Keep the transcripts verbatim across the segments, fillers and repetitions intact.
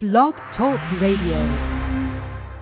Blog Talk Radio.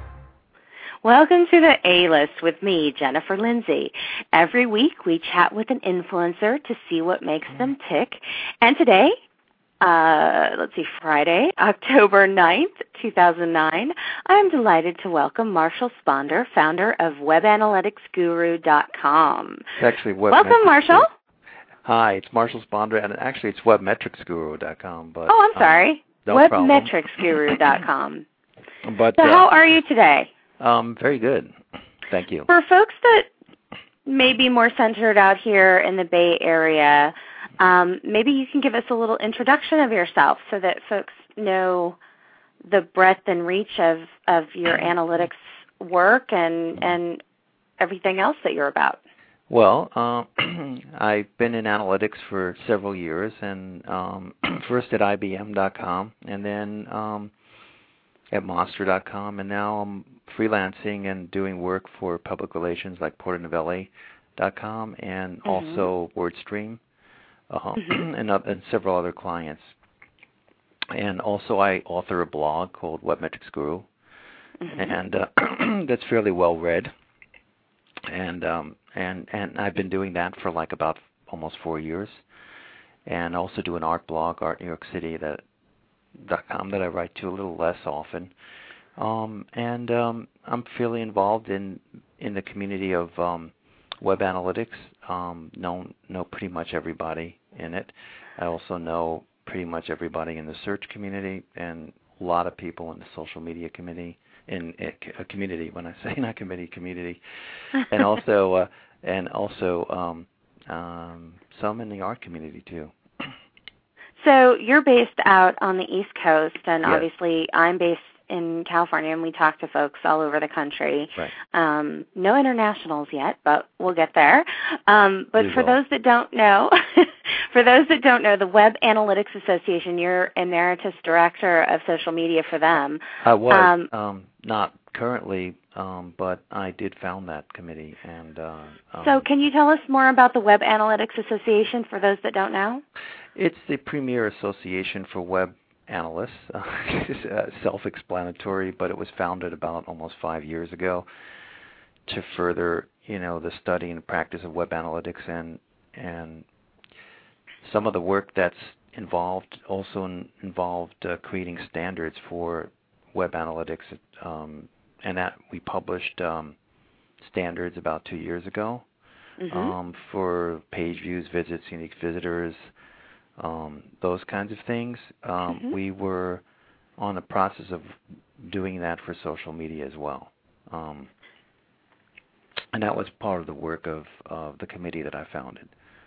Welcome to the A-List with me, Jennifer Lindsay. Every week we chat with an influencer to see what makes them tick. And today, uh, let's see, Friday, October ninth, two thousand nine, I'm delighted to welcome Marshall Sponder, founder of web analytics guru dot com. It's actually web Welcome, Marshall. Hi, it's Marshall Sponder, and actually it's web metrics guru dot com. But, oh, I'm sorry. Um, no web problem. metrics guru dot com. But, so uh, how are you today? Um, very good. Thank you. For folks that may be more centered out here in the Bay Area, um, maybe you can give us a little introduction of yourself so that folks know the breadth and reach of, of your analytics work and, and everything else that you're about. Well, uh, I've been in analytics for several years, and um, first at I B M dot com, and then um, at monster dot com, and now I'm freelancing and doing work for public relations like porter novelli dot com and mm-hmm. also WordStream uh, mm-hmm. and, uh, and several other clients. And also I author a blog called Web Metrics Guru, mm-hmm. and uh, that's fairly well read. And um, and and I've been doing that for like about almost four years. And I also do an art blog, Art New York City that dot com, that I write to a little less often. Um, and um, I'm fairly involved in in the community of um, web analytics. Um, know know pretty much everybody in it. I also know pretty much everybody in the search community and a lot of people in the social media community. In a community, when I say not committee, community, and also uh, and also um, um, some in the art community too. So you're based out on the East Coast, and yes. Obviously I'm based in California, and we talk to folks all over the country. Right. Um, no internationals yet, but we'll get there. Um, but we for will. those that don't know, for those that don't know, the Web Analytics Association, you're emeritus director of social media for them. I was um, um, not currently, um, but I did found that committee. And uh, um, so, can you tell us more about the Web Analytics Association for those that don't know? It's the premier association for web analysts. Uh, it's uh, self-explanatory, but it was founded about almost five years ago to further, you know, the study and practice of web analytics, and and some of the work that's involved also in, involved uh, creating standards for web analytics, um, and that we published um, standards about two years ago mm-hmm. um, for page views, visits, unique visitors. Um, those kinds of things. Um, mm-hmm. We were on the process of doing that for social media as well. Um, and that was part of the work of, of the committee that I founded.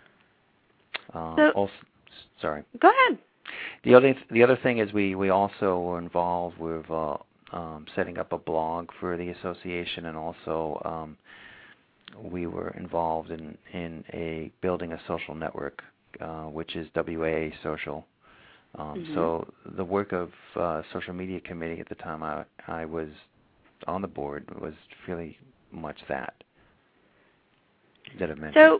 Um, so, also, sorry. Go ahead. The other the other thing is we, we also were involved with uh, um, setting up a blog for the association, and also um, we were involved in, in a building a social network, Uh, which is W A A Social. Um, mm-hmm. So the work of uh, social media committee at the time I, I was on the board was really much that that I mentioned. So,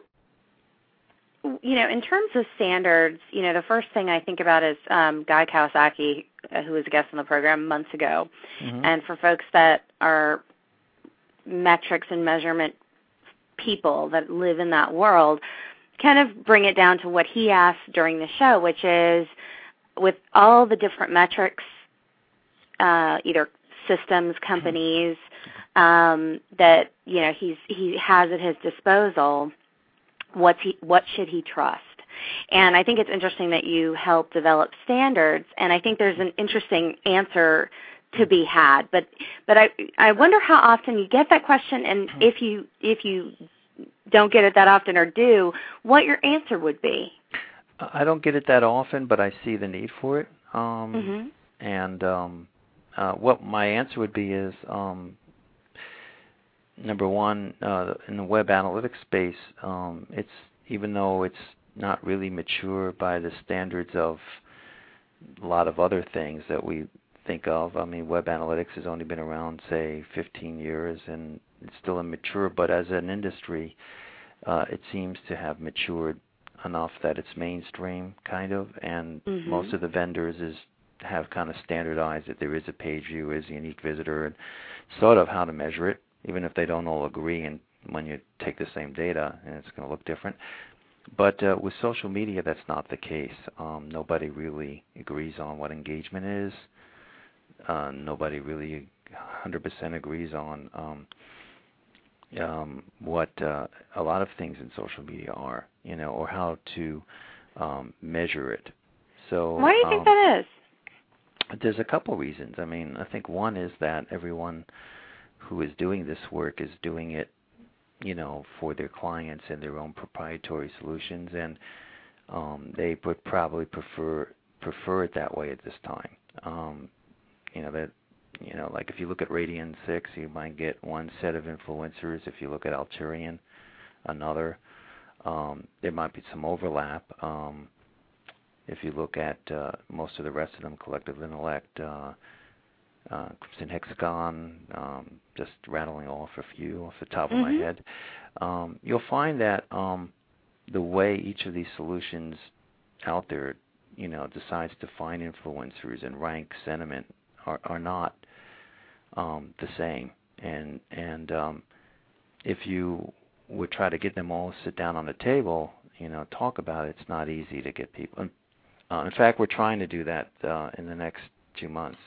you know, in terms of standards, you know, the first thing I think about is um, Guy Kawasaki, uh, who was a guest on the program months ago. Mm-hmm. And for folks that are metrics and measurement people that live in that world, kind of bring it down to what he asked during the show, which is with all the different metrics, uh, either systems, companies, um, that, you know, he's, he has at his disposal, what's he, what should he trust? And I think it's interesting that you help develop standards, and I think there's an interesting answer to be had. But but I I wonder how often you get that question, and if you if you don't get it that often or do, what your answer would be. I don't get it that often, but I see the need for it. Um, mm-hmm. And um, uh, what my answer would be is, um, number one, uh, in the web analytics space, um, it's even though it's not really mature by the standards of a lot of other things that we think of. I mean, web analytics has only been around, say, fifteen years, and it's still immature, but as an industry, uh, it seems to have matured enough that it's mainstream, kind of, and mm-hmm. most of the vendors is have kind of standardized that there is a page view, is a unique visitor, and sort of how to measure it, even if they don't all agree. And when you take the same data, and it's going to look different. But uh, with social media, that's not the case. Um, nobody really agrees on what engagement is. Uh, nobody really one hundred percent agrees on um, um, what uh, a lot of things in social media are, you know, or how to um, measure it. So why do you um, think that is? There's a couple reasons. I mean, I think one is that everyone who is doing this work is doing it, you know, for their clients and their own proprietary solutions, and um, they would probably prefer prefer it that way at this time. Um, you know that, you know, like if you look at Radian six, you might get one set of influencers. If you look at Alterian, another. Um, there might be some overlap. Um, if you look at uh, most of the rest of them, Collective Intellect, uh, uh, Crimson Hexagon, um, just rattling off a few off the top mm-hmm. of my head, um, you'll find that um, the way each of these solutions out there, you know, decides to find influencers and rank sentiment are, are not um, the same. And and um, if you would try to get them all to sit down on the table, you know, talk about it, it's not easy to get people. Uh, in fact, we're trying to do that uh, in the next two months.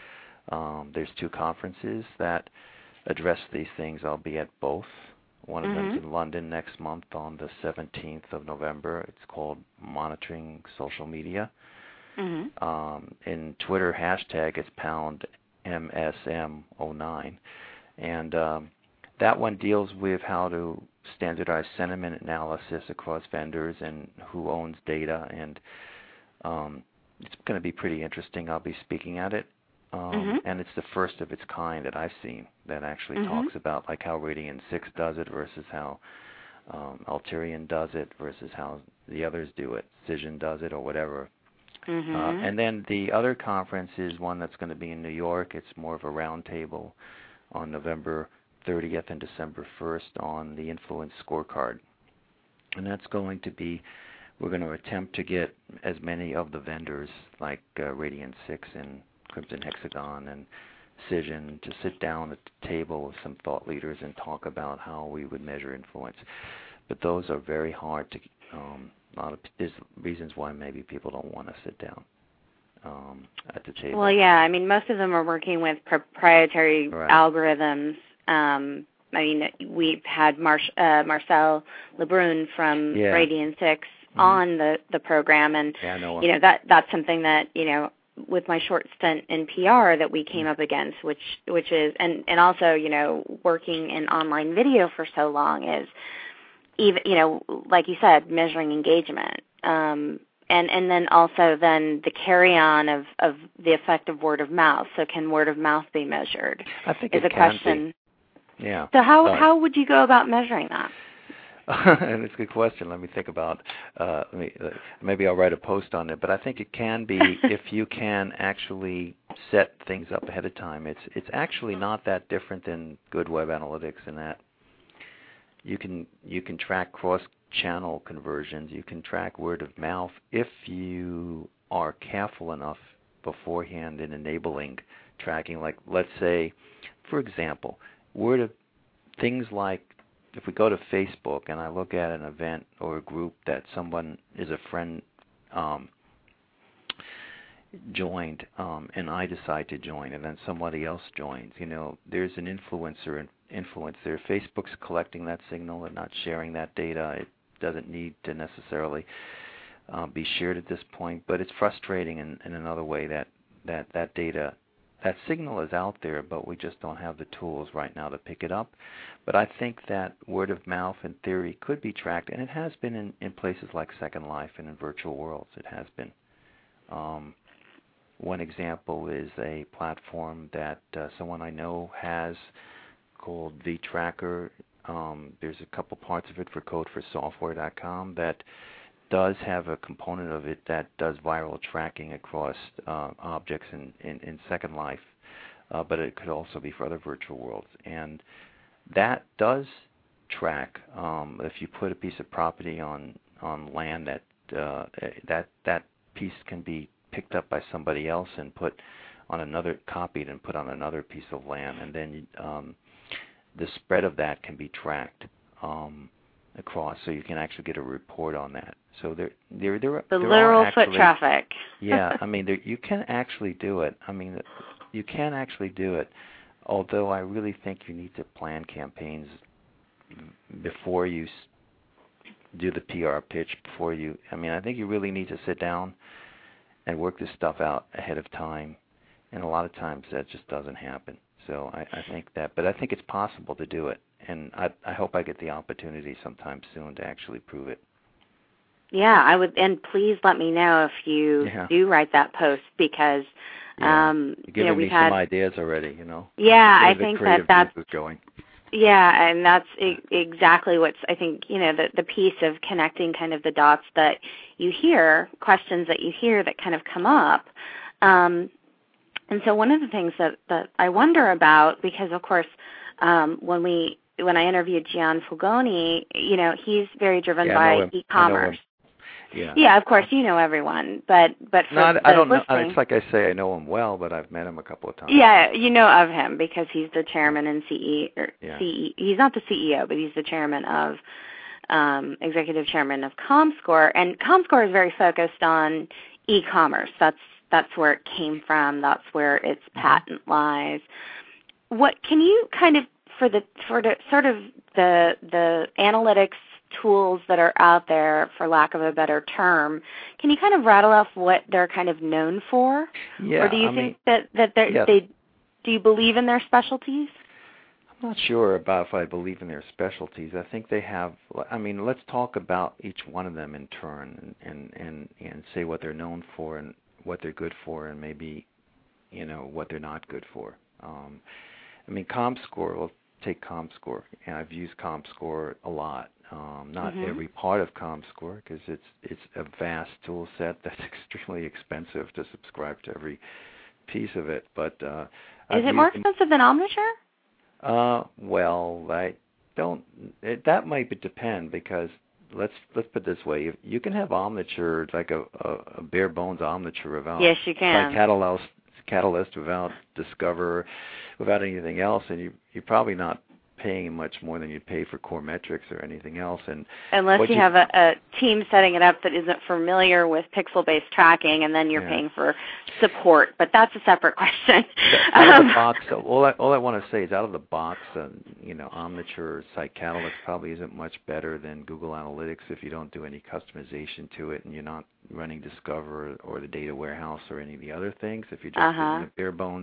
Um, there's two conferences that address these things. I'll be at both. One of mm-hmm. them's in London next month on the seventeenth of November. It's called Monitoring Social Media. Mm-hmm. Um, in Twitter hashtag, it's pound M S M oh nine. And um, that one deals with how to standardize sentiment analysis across vendors and who owns data. And um, it's going to be pretty interesting. I'll be speaking at it. Um, mm-hmm. And it's the first of its kind that I've seen that actually mm-hmm. talks about like how Radian six does it versus how um, Alterian does it versus how the others do it, Cision does it, or whatever. Mm-hmm. Uh, and then the other conference is one that's going to be in New York. It's more of a roundtable on November thirtieth and December first on the Influence Scorecard. And that's going to be, we're going to attempt to get as many of the vendors like uh, Radian six and Crimson Hexagon and Cision to sit down at the table with some thought leaders and talk about how we would measure influence. But those are very hard to, um, a lot of, there's reasons why maybe people don't want to sit down um, at the table. Well, yeah, I mean, most of them are working with proprietary right. algorithms. Um, I mean, we've had Mar- uh, Marcel Lebrun from yeah. Radian six mm-hmm. on the, the program, and yeah, I know you know that that's something that, you know, with my short stint in P R that we came mm-hmm. up against, which which is, and, and also, you know, working in online video for so long is, even, you know, like you said, measuring engagement. Um, and, and then also then the carry-on of, of the effect of word of mouth. So can word of mouth be measured? I think is it a can question. Be. Yeah. So how, uh, how would you go about measuring that? And it's a good question. Let me think about. Uh, let me, uh, maybe I'll write a post on it. But I think it can be if you can actually set things up ahead of time. It's it's actually not that different than good web analytics in that you can you can track cross-channel conversions. You can track word of mouth if you are careful enough beforehand in enabling tracking. Like let's say, for example, word of things like. If we go to Facebook and I look at an event or a group that someone is a friend um, joined, um, and I decide to join, and then somebody else joins, you know, there's an influencer influence there. Facebook's collecting that signal and not sharing that data. It doesn't need to necessarily uh, be shared at this point, but it's frustrating in, in another way that, that that data, that signal is out there, but we just don't have the tools right now to pick it up. But I think that word of mouth in theory could be tracked, and it has been in, in places like Second Life and in virtual worlds. It has been. Um, one example is a platform that uh, someone I know has called vTracker. Um, there's a couple parts of it for code for software dot com that does have a component of it that does viral tracking across uh, objects in, in, in Second Life, uh, but it could also be for other virtual worlds. And that does track. Um, if you put a piece of property on, on land, that uh, that that piece can be picked up by somebody else and put on another, copied and put on another piece of land, and then um, the spread of that can be tracked um, across, so you can actually get a report on that. So there, there, there, the there literal are actually, foot traffic. yeah, I mean, there, you can actually do it. I mean, you can actually do it. Although I really think you need to plan campaigns before you do the P R pitch. Before you, I mean, I think you really need to sit down and work this stuff out ahead of time. And a lot of times that just doesn't happen. So I, I think that, but I think it's possible to do it. And I, I hope I get the opportunity sometime soon to actually prove it. Yeah, I would, and please let me know if you yeah. do write that post, because yeah. um, You're giving you know, we've me had, some ideas already. You know. Yeah, Where I the think that creative that's juice is going. Yeah, and that's e- exactly what's, I think, you know, the, the piece of connecting kind of the dots that you hear, questions that you hear that kind of come up. Um, and so one of the things that, that I wonder about, because, of course, um, when we when I interviewed Gian Fulgoni, you know, he's very driven yeah, by e-commerce. Yeah. Yeah, of course, you know everyone, but but for no, I, the I don't know. listening, It's like I say, I know him well, but I've met him a couple of times. yeah, you know of him because he's the chairman and C E O. Or yeah. C E O. He's not the C E O, but he's the chairman of um, executive chairman of ComScore, and ComScore is very focused on e-commerce. That's that's where it came from. That's where its patent lies. What can you kind of for the for the sort of the the analytics tools that are out there, for lack of a better term, can you kind of rattle off what they're kind of known for? Yeah, or do you I think mean, that that they're, yes. they do you believe in their specialties? I'm not sure about if I believe in their specialties. I think they have. I mean, let's talk about each one of them in turn, and and and, and say what they're known for and what they're good for, and maybe, you know, what they're not good for. Um, I mean, ComScore. We'll take ComScore, and I've used ComScore a lot. Um, not mm-hmm. every part of ComScore, because it's it's a vast tool set that's extremely expensive to subscribe to every piece of it. But uh, is I've it more used expensive than Omniture? Uh, well, I don't. It, that might depend, because let's let's put it this way: if you can have Omniture, like a, a, a bare bones Omniture without Yes, you can. Catalyst, Catalyst without Discover, without anything else, and you you're probably not paying much more than you'd pay for Core Metrics or anything else. And unless you, you have a, a team setting it up that isn't familiar with pixel-based tracking, and then you're yeah. paying for support. But that's a separate question. Out of the box, all I, all I want to say is, out of the box, uh, you know, Omniture, Site Catalyst probably isn't much better than Google Analytics if you don't do any customization to it and you're not running Discover or the data warehouse or any of the other things. If you're just uh-huh. using the bare bones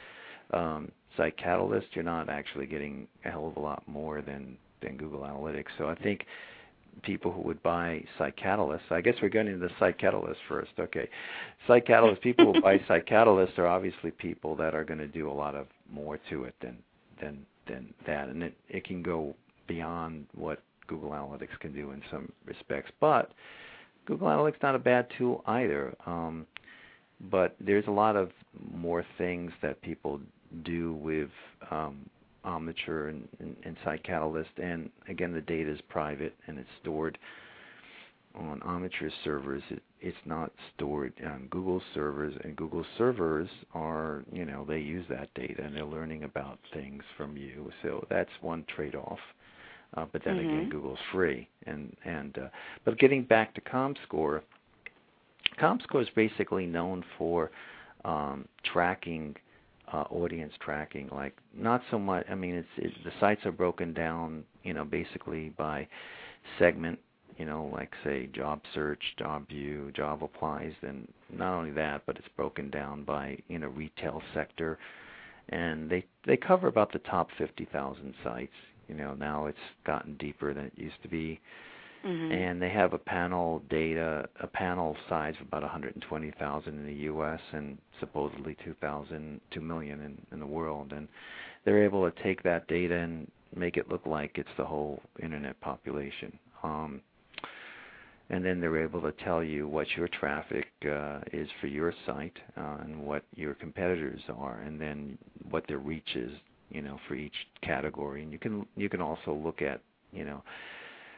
um, Site Catalyst, you're not actually getting a hell of a lot more than, than Google Analytics. So I think people who would buy Site Catalyst, I guess we're going into the Site Catalyst first. Okay. Site Catalyst, people who buy Site Catalyst are obviously people that are going to do a lot of more to it than than than that. And it, it can go beyond what Google Analytics can do in some respects. But Google Analytics is not a bad tool either. Um, but there's a lot of more things that people do with um, Omniture and, and, and Site Catalyst, and again, the data is private and it's stored on Omniture servers. It, it's not stored on Google servers, and Google servers are, you know, they use that data and they're learning about things from you. So that's one trade-off. Uh, but then mm-hmm. again, Google's free. And and uh, but getting back to ComScore, ComScore is basically known for um, tracking. Uh, audience tracking, like not so much. I mean, it's it, the sites are broken down, you know, basically by segment. You know, like say job search, job view, job applies. Then not only that, but it's broken down by, you know, retail sector, and they they cover about the top fifty thousand sites. You know, now it's gotten deeper than it used to be. Mm-hmm. And they have a panel data, a panel size of about one hundred twenty thousand in the U S and supposedly two thousand, two million in, in the world. And they're able to take that data and make it look like it's the whole internet population. Um, and then they're able to tell you what your traffic uh, is for your site uh, and what your competitors are, and then what their reach is, you know, for each category. And you can you can also look at, you know,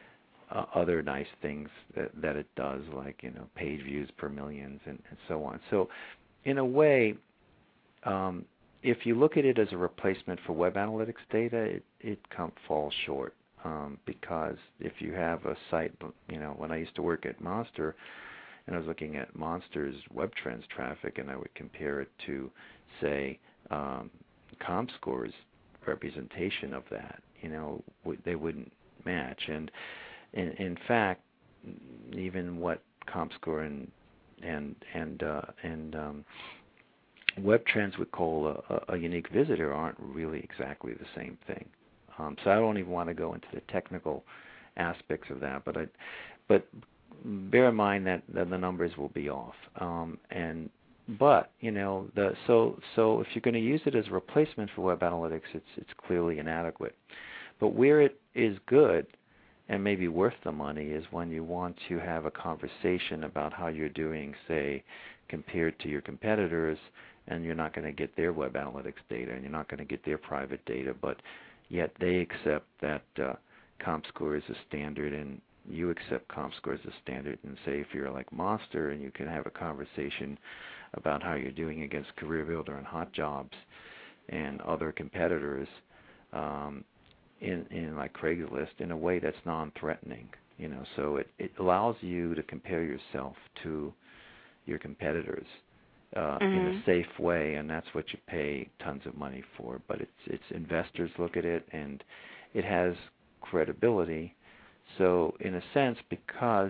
uh, other nice things that, that it does, like, you know, page views per millions and, and so on. So in a way, um, if you look at it as a replacement for web analytics data, it, it come, falls short. Um, because if you have a site, you know, when I used to work at Monster, and I was looking at Monster's web trends traffic, and I would compare it to, say, um, ComScore's representation of that, you know, w- they wouldn't match. And in, in fact, even what ComScore and and and uh, and um, web trends would call a, a unique visitor aren't really exactly the same thing. Um, so I don't even want to go into the technical aspects of that, but I, but bear in mind that, that the numbers will be off. Um, and but you know the so so if you're going to use it as a replacement for web analytics, it's it's clearly inadequate. But where it is good and maybe worth the money is when you want to have a conversation about how you're doing, say, compared to your competitors, and you're not going to get their web analytics data, and you're not going to get their private data, but yet they accept that uh, ComScore is a standard, and you accept ComScore as a standard. And say if you're like Monster, and you can have a conversation about how you're doing against CareerBuilder and HotJobs and other competitors um, in, in like Craigslist in a way that's non-threatening. You know, so it, it allows you to compare yourself to your competitors. Uh, mm-hmm. in a safe way, and that's what you pay tons of money for. But it's it's investors look at it, and it has credibility. So in a sense, because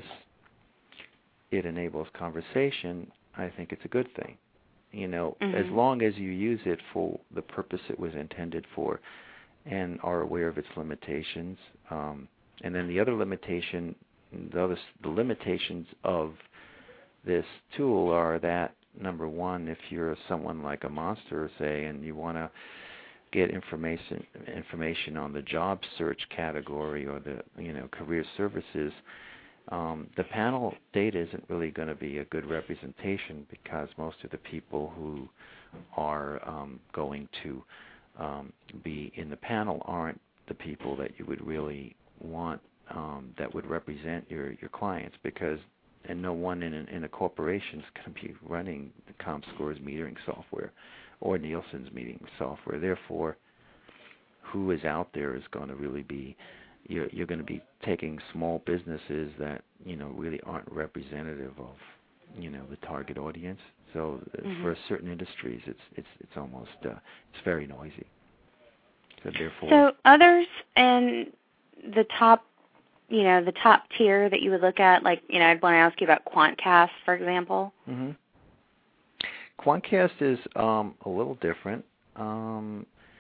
it enables conversation, I think it's a good thing. You know, mm-hmm. as long as you use it for the purpose it was intended for, and are aware of its limitations. Um, and then the other limitation, the other the limitations of this tool are that, number one, if you're someone like a Monster, say, and you want to get information information on the job search category or the you know career services, um, the panel data isn't really going to be a good representation, because most of the people who are um, going to um, be in the panel aren't the people that you would really want um, that would represent your your clients, because and no one in, in a corporation is going to be running the ComScore's metering software or Nielsen's metering software. Therefore, who is out there is going to really be, you're, you're going to be taking small businesses that, you know, really aren't representative of, you know, the target audience. So mm-hmm. for certain industries, it's it's it's almost, uh, it's very noisy. So therefore. So others in the top you know, the top tier that you would look at, like, you know, I'd want to ask you about QuantCast, for example. Mm-hmm. QuantCast is um, a little different. Um,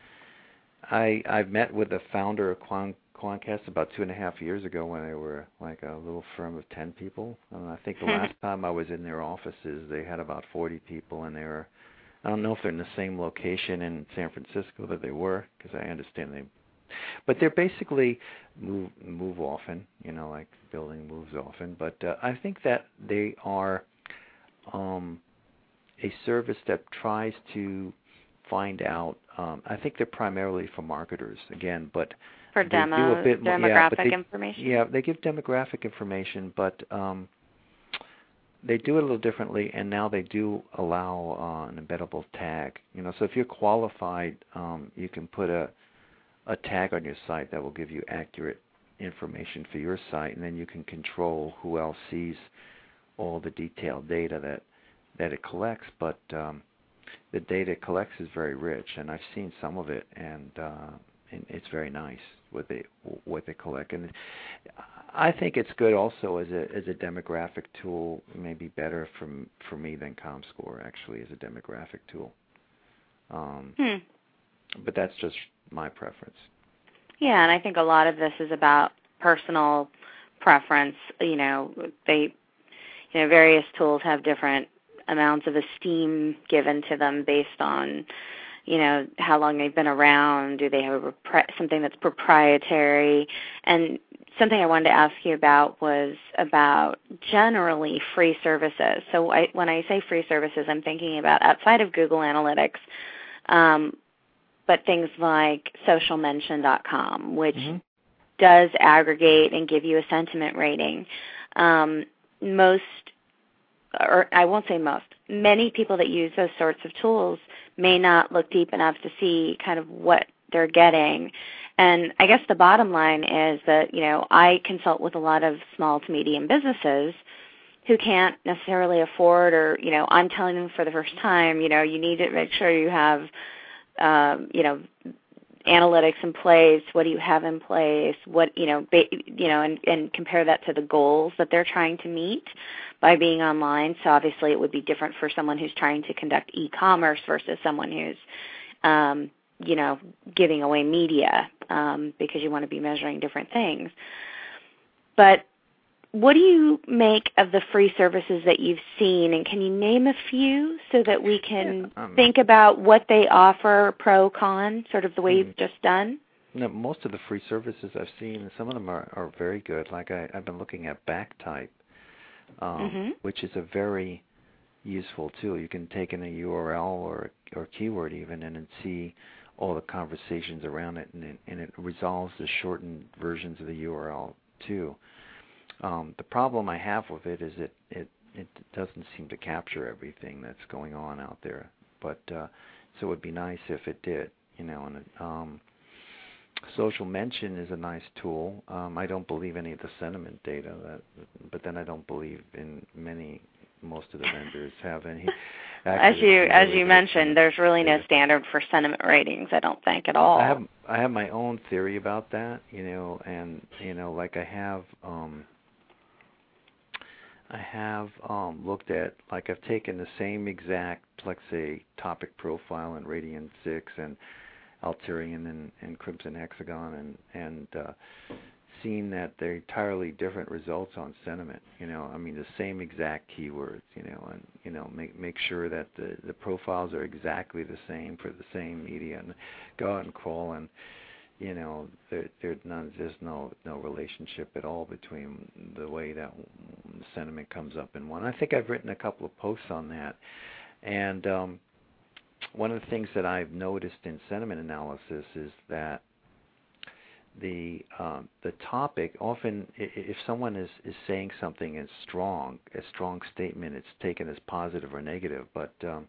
I, I've met with the founder of Quant, QuantCast about two and a half years ago when they were like a little firm of ten people. And I think the last time I was in their offices, they had about forty people, and they were, I don't know if they're in the same location in San Francisco that they were, because I understand they But they're basically move move often, you know, like building moves often. But uh, I think that they are um, a service that tries to find out. Um, I think they're primarily for marketers again, but for they demo, do a bit more, demographic yeah, but they, information. Yeah, they give demographic information, but um, they do it a little differently. And now they do allow uh, an embeddable tag. You know, so if you're qualified, um, you can put a a tag on your site that will give you accurate information for your site, and then you can control who else sees all the detailed data that that it collects. But um, the data it collects is very rich, and I've seen some of it, and, uh, and it's very nice what they what they collect. And I think it's good also as a as a demographic tool, maybe better for for me than ComScore actually as a demographic tool. Um, hmm. But that's just my preference. Yeah, and I think a lot of this is about personal preference. You know, they, you know, various tools have different amounts of esteem given to them based on, you know, how long they've been around. Do they have a, something that's proprietary? And something I wanted to ask you about was about generally free services. So I, when I say free services, I'm thinking about outside of Google Analytics. Um, but things like social mention dot com, which mm-hmm. does aggregate and give you a sentiment rating. Um, most, or I won't say most, many people that use those sorts of tools may not look deep enough to see kind of what they're getting. And I guess the bottom line is that, you know, I consult with a lot of small to medium businesses who can't necessarily afford, or, you know, I'm telling them for the first time, you know, you need to make sure you have, um, you know, analytics in place. What do you have in place? What, you know, ba- you know, and, and compare that to the goals that they're trying to meet by being online. So obviously it would be different for someone who's trying to conduct e-commerce versus someone who's, um, you know, giving away media, um, because you want to be measuring different things. But what do you make of the free services that you've seen, and can you name a few so that we can yeah, um, think about what they offer, pro, con, sort of the way mm-hmm. you've just done? No, most of the free services I've seen, some of them are, are very good. Like I, I've been looking at Backtype, um, mm-hmm. which is a very useful tool. You can take in a U R L or or keyword even and then see all the conversations around it, and it, and it resolves the shortened versions of the U R L too. Um, the problem I have with it is it, it it doesn't seem to capture everything that's going on out there. But uh, so it would be nice if it did, you know. And it, um, Social Mention is a nice tool. Um, I don't believe any of the sentiment data, that, but then I don't believe in many. Most of the vendors have any. As you as you mentioned, there's really no standard for sentiment ratings, I don't think at all. I have I have my own theory about that, you know, and you know, like I have. Um, I have um, looked at, like I've taken the same exact, let's say, topic profile in Radian six and Alterian and, and Crimson Hexagon, and, and uh, seen that they're entirely different results on sentiment. You know, I mean, the same exact keywords, you know, and, you know, make make sure that the, the profiles are exactly the same for the same media, and go out and crawl, and you know, there, there none, there's no no relationship at all between the way that sentiment comes up in one. I think I've written a couple of posts on that, and um, one of the things that I've noticed in sentiment analysis is that the um, the topic often, if someone is, is saying something is strong, a strong statement, it's taken as positive or negative. But um,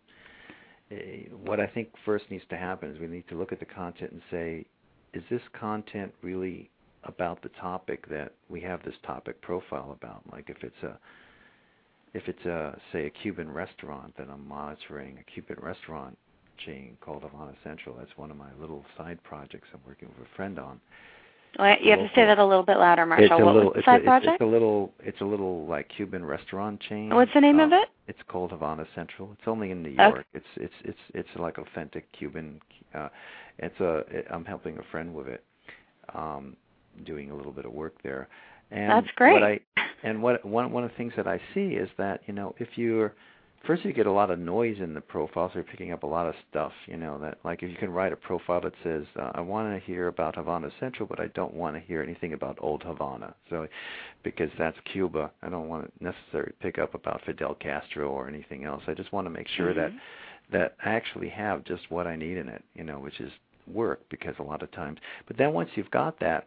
what I think first needs to happen is we need to look at the content and say, is this content really about the topic that we have this topic profile about? Like if it's a, if it's a, say, a Cuban restaurant that I'm monitoring, a Cuban restaurant chain called Havana Central. That's one of my little side projects I'm working with a friend on. Well, you have to say that a little bit louder, Marshall. It's a what little, was the it's side a, project? It's a little, it's a little like Cuban restaurant chain. What's the name um, of it? It's called Havana Central. It's only in New Okay. York. It's it's it's it's like authentic Cuban. Uh, it's a. It, I'm helping a friend with it, um, doing a little bit of work there. And That's great. What I and what one one of the things that I see is that, you know, if you're first, you get a lot of noise in the profile, so you're picking up a lot of stuff, you know, that like if you can write a profile that says, uh, I want to hear about Havana Central, but I don't want to hear anything about Old Havana. So, because that's Cuba, I don't want to necessarily pick up about Fidel Castro or anything else. I just want to make sure mm-hmm. that, that I actually have just what I need in it, you know, which is work, because a lot of times, but then once you've got that,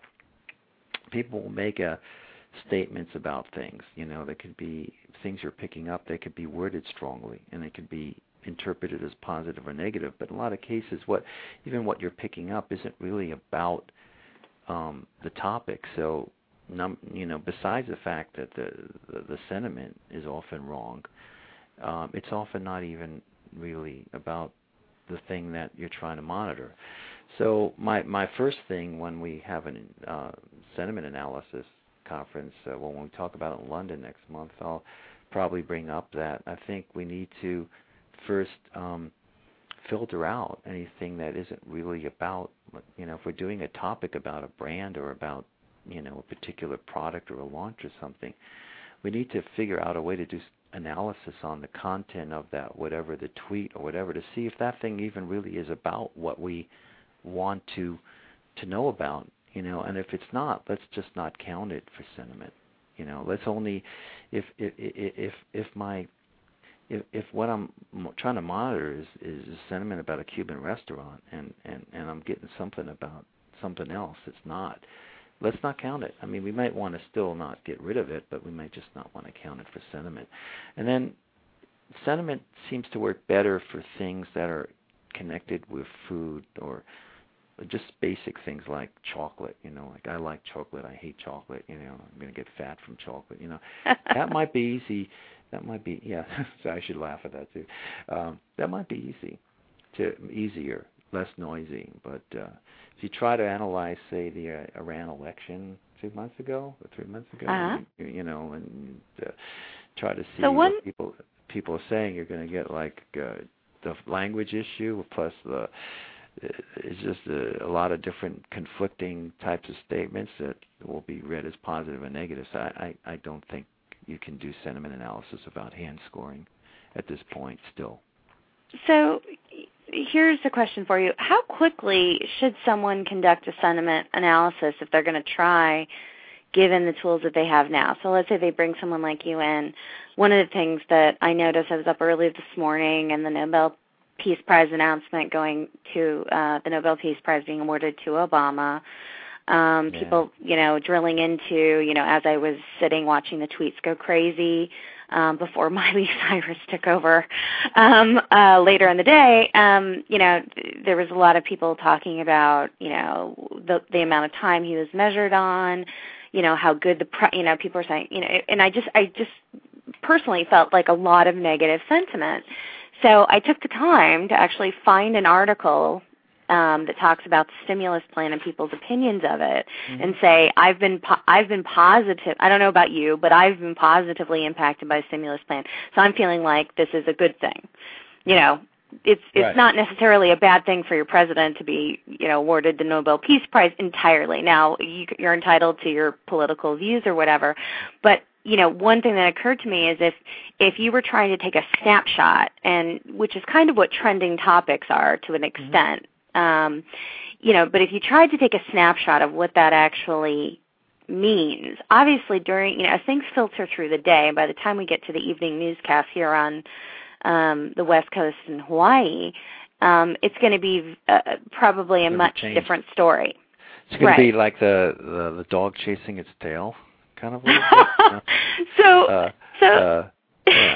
people will make a statements about things, you know, they could be things you're picking up, they could be worded strongly, and they could be interpreted as positive or negative. But in a lot of cases, what even what you're picking up isn't really about um, the topic. So, num, you know, besides the fact that the, the, the sentiment is often wrong, um, it's often not even really about the thing that you're trying to monitor. So my, my first thing when we have a uh, sentiment analysis conference, uh, well, when we talk about it in London next month, I'll probably bring up that I think we need to first um, filter out anything that isn't really about, you know, if we're doing a topic about a brand or about, you know, a particular product or a launch or something, we need to figure out a way to do analysis on the content of that, whatever the tweet or whatever, to see if that thing even really is about what we want to to know about. You know, and if it's not, let's just not count it for sentiment. You know, let's only, if if if if my, if if what I'm trying to monitor is is a sentiment about a Cuban restaurant, and and and I'm getting something about something else, it's not, let's not count it. I mean, we might want to still not get rid of it, but we might just not want to count it for sentiment. And then sentiment seems to work better for things that are connected with food or just basic things like chocolate. You know, like I like chocolate, I hate chocolate. You know, I'm going to get fat from chocolate. You know, that might be easy. That might be, yeah. So I should laugh at that too. Um, that might be easy, to easier, less noisy. But uh, if you try to analyze, say, the uh, Iran election two months ago or three months ago, uh-huh. you, you know, and uh, try to see so one, what people people are saying, you're going to get like uh, the language issue plus the. It's just a, a lot of different conflicting types of statements that will be read as positive and negative. So I, I, I don't think you can do sentiment analysis about hand scoring at this point still. So here's a question for you. How quickly should someone conduct a sentiment analysis if they're going to try, given the tools that they have now? So let's say they bring someone like you in. One of the things that I noticed, I was up early this morning and the Nobel Peace Prize announcement going to uh, the Nobel Peace Prize being awarded to Obama. Um, yeah. People, you know, drilling into, you know, as I was sitting watching the tweets go crazy um, before Miley Cyrus took over um, uh, later in the day, um, you know, there was a lot of people talking about, you know, the, the amount of time he was measured on, you know, how good the, pre- you know, people are saying, you know, and I just, I just personally felt like a lot of negative sentiment. So I took the time to actually find an article um, that talks about the stimulus plan and people's opinions of it, mm-hmm. and say I've been po- I've been positive. I don't know about you, but I've been positively impacted by the stimulus plan. So I'm feeling like this is a good thing. You know, it's it's right. not necessarily a bad thing for your president to be, you know, awarded the Nobel Peace Prize entirely. Now you, you're entitled to your political views or whatever, but you know, one thing that occurred to me is if if you were trying to take a snapshot, and which is kind of what trending topics are to an extent, mm-hmm. um, you know, but if you tried to take a snapshot of what that actually means, obviously during, you know, as things filter through the day, and by the time we get to the evening newscast here on um, the West Coast in Hawaii, um, it's going to be uh, probably a much changed. different story. It's going right. to be like the, the, the dog chasing its tail. Kind of like that, so, uh, so, uh, yeah.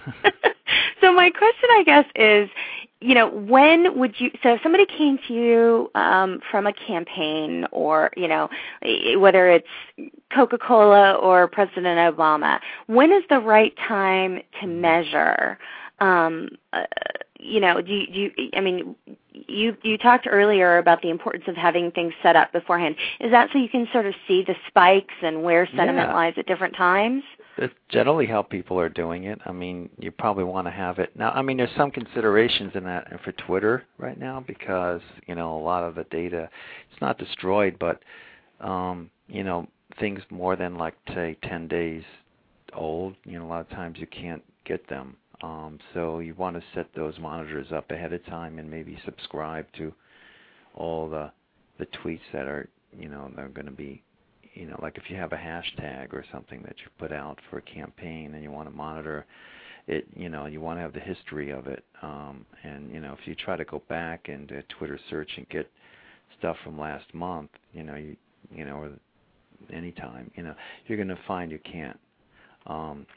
so my question, I guess, is, you know, when would you? So, if somebody came to you um, from a campaign, or you know, whether it's Coca-Cola or President Obama, when is the right time to measure? Um, uh, you know, do you, do you, I mean, you you talked earlier about the importance of having things set up beforehand. Is that so you can sort of see the spikes and where sentiment yeah. lies at different times? That's generally how people are doing it. I mean, you probably want to have it. Now, I mean, there's some considerations in that for Twitter right now because, you know, a lot of the data, it's not destroyed, but, um, you know, things more than like, say, ten days old, you know, a lot of times you can't get them. Um, so you want to set those monitors up ahead of time and maybe subscribe to all the the tweets that are, you know, they're going to be, you know, like if you have a hashtag or something that you put out for a campaign and you want to monitor it, you know, you want to have the history of it. Um, and, you know, if you try to go back and uh, Twitter search and get stuff from last month, you know, you, you know, or anytime, you know, you're going to find you can't. Um,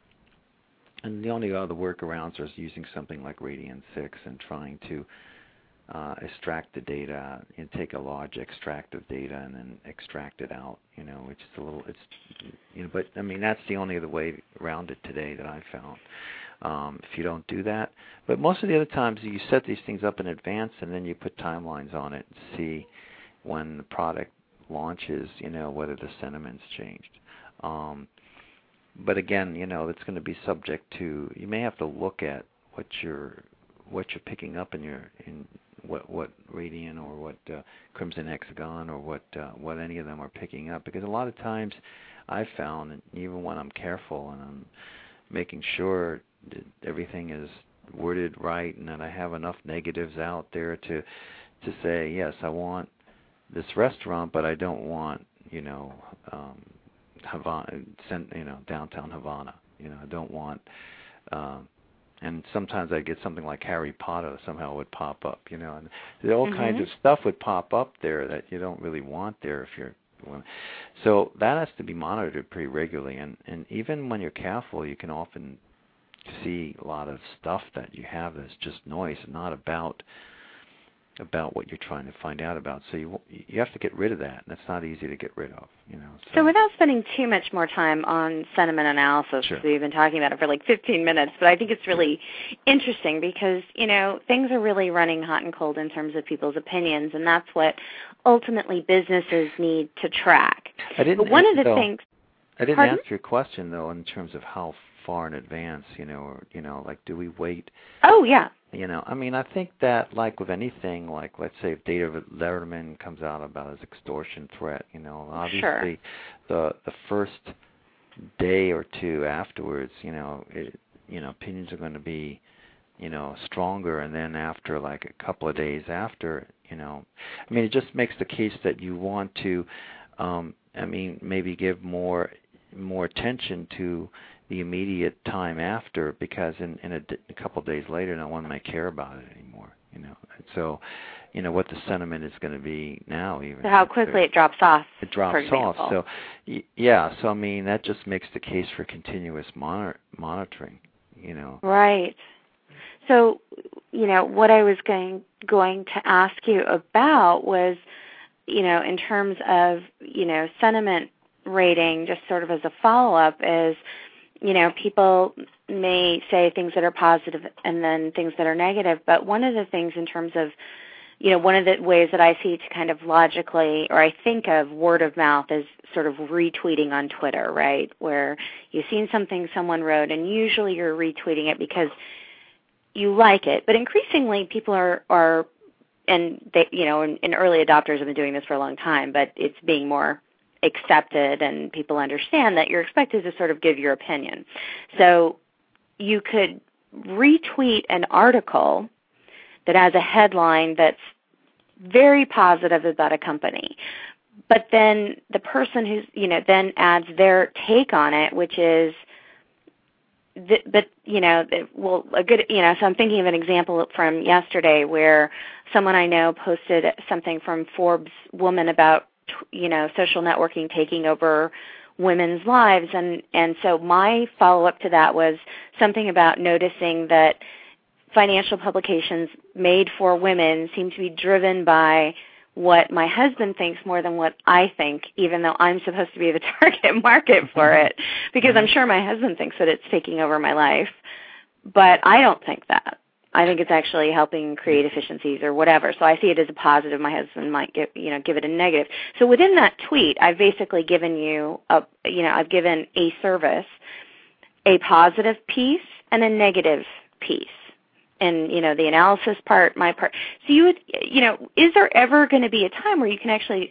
And the only other workarounds are using something like Radian six and trying to uh, extract the data and take a large extract of data and then extract it out. You know, which is a little. It's you know, but I mean that's the only other way around it today that I've found. Um, if you don't do that, but most of the other times you set these things up in advance and then you put timelines on it and see when the product launches. You know, whether the sentiment's changed. Um, But again, you know, it's going to be subject to. You may have to look at what you're what you're picking up in your in what what Radian or what uh, Crimson Hexagon or what uh, what any of them are picking up, because a lot of times I've found, and even when I'm careful and I'm making sure that everything is worded right and that I have enough negatives out there to to say yes, I want this restaurant, but I don't want you know. Um, Havana, you know, downtown Havana. You know, I don't want, um, and sometimes I get something like Harry Potter somehow would pop up. You know, and all mm-hmm. kinds of stuff would pop up there that you don't really want there if you're women. So that has to be monitored pretty regularly, and and even when you're careful, you can often see a lot of stuff that you have that's just noise and not about about what you're trying to find out about. So you you have to get rid of that, and that's not easy to get rid of, you know. So, so without spending too much more time on sentiment analysis, sure. we've been talking about it for like fifteen minutes, but I think it's really interesting because, you know, things are really running hot and cold in terms of people's opinions, and that's what ultimately businesses need to track. I didn't but one answer, of the though, things... I didn't Pardon? answer your question, though, in terms of how far in advance, you know, or, you know, like, do we wait? Oh, yeah. You know, I mean, I think that, like with anything, like, let's say if David Letterman comes out about his extortion threat, you know, obviously Sure. the the first day or two afterwards, you know, it, you know, opinions are going to be, you know, stronger, and then after, like, a couple of days after, you know, I mean, it just makes the case that you want to, um, I mean, maybe give more more attention to the immediate time after, because in, in a, d- a couple of days later, no one may care about it anymore, you know. And so, you know, what the sentiment is going to be now, even. So how quickly it drops off, It drops for example. off. So, y- yeah, so, I mean, that just makes the case for continuous monitor- monitoring, you know. Right. So, you know, what I was going going to ask you about was, you know, in terms of, you know, sentiment rating, just sort of as a follow-up, is, you know, people may say things that are positive and then things that are negative, but one of the things in terms of, you know, one of the ways that I see to kind of logically, or I think of word of mouth as sort of retweeting on Twitter, right, where you've seen something someone wrote and usually you're retweeting it because you like it, but increasingly people are, are and they, you know, and, and early adopters have been doing this for a long time, but it's being more accepted and people understand that you're expected to sort of give your opinion. So you could retweet an article that has a headline that's very positive about a company, but then the person who's, you know, then adds their take on it, which is, th- but, you know, well, a good, you know, so I'm thinking of an example from yesterday where someone I know posted something from Forbes Woman about, you know, social networking taking over women's lives. And, and so my follow-up to that was something about noticing that financial publications made for women seem to be driven by what my husband thinks more than what I think, even though I'm supposed to be the target market for it, because I'm sure my husband thinks that it's taking over my life. But I don't think that. I think it's actually helping create efficiencies or whatever. So I see it as a positive. My husband might give, you know, give it a negative. So within that tweet, I've basically given you a, you know, I've given a service a positive piece and a negative piece. And, you know, the analysis part, my part. So you would, you know, is there ever going to be a time where you can actually,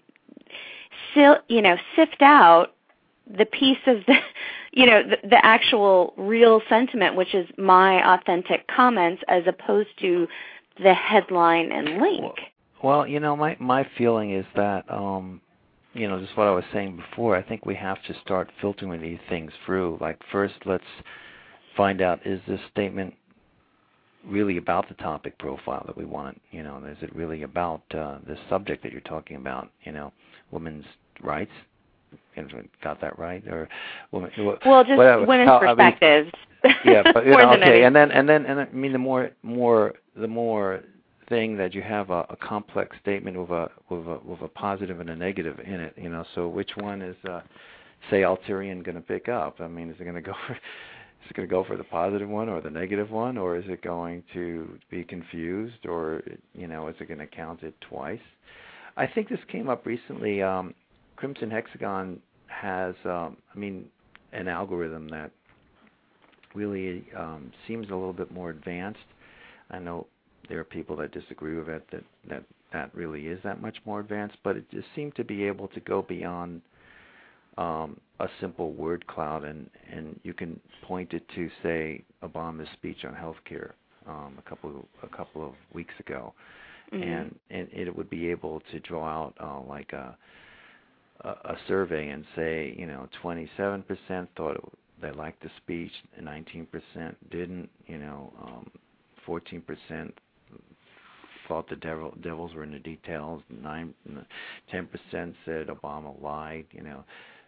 you know, sift out the piece of the, you know, the, the actual real sentiment, which is my authentic comments, as opposed to the headline and link? Well, well you know, my, my feeling is that, um, you know, just what I was saying before, I think we have to start filtering these things through. Like, first, let's find out, is this statement really about the topic profile that we want? You know, is it really about uh, the subject that you're talking about? You know, women's rights. Got that right? Or women, well, just whatever. women's How, perspectives. I mean, yeah, but you know, okay, anything. and then and then and I mean the more more the more thing that you have a, a complex statement with a with a with a positive and a negative in it. You know, so which one is uh, say Alterian going to pick up? I mean, is it going to go for Is it going to go for the positive one or the negative one, or is it going to be confused, or, you know, is it going to count it twice? I think this came up recently. Um, Crimson Hexagon has, um, I mean, an algorithm that really um, seems a little bit more advanced. I know there are people that disagree with it, that that, that really is that much more advanced, but it just seemed to be able to go beyond Um, a simple word cloud, and, and you can point it to, say, Obama's speech on healthcare um, a couple a couple of weeks ago, mm-hmm. and and it would be able to draw out uh, like a, a a survey and say, you know, twenty-seven percent thought it, they liked the speech, nineteen percent didn't, you know, um, fourteen percent thought the devil, devils were in the details. Nine, ten percent said Obama lied. You know,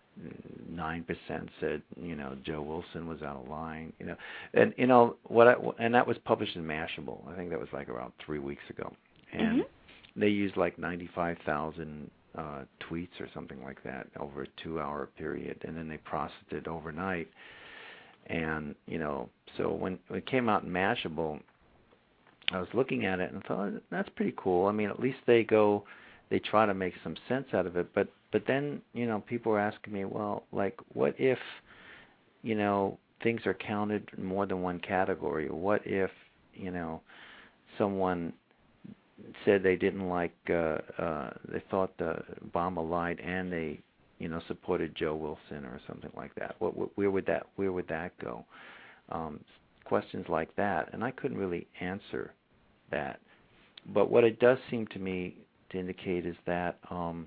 nine percent said you know Joe Wilson was out of line. You know, and you know what? I, and that was published in Mashable. I think that was like around three weeks ago, and mm-hmm. they used like ninety-five thousand uh, tweets or something like that over a two-hour period, and then they processed it overnight. And you know, so when, when it came out in Mashable, I was looking at it and thought, that's pretty cool. I mean, at least they go, they try to make some sense out of it. But but then, you know, people were asking me, well, like, what if, you know, things are counted in more than one category? What if, you know, someone said they didn't like, uh, uh, they thought the Obama lied and they, you know, supported Joe Wilson or something like that? What, where would that, where would that go? Um, questions like that, and I couldn't really answer that. But what it does seem to me to indicate is that um,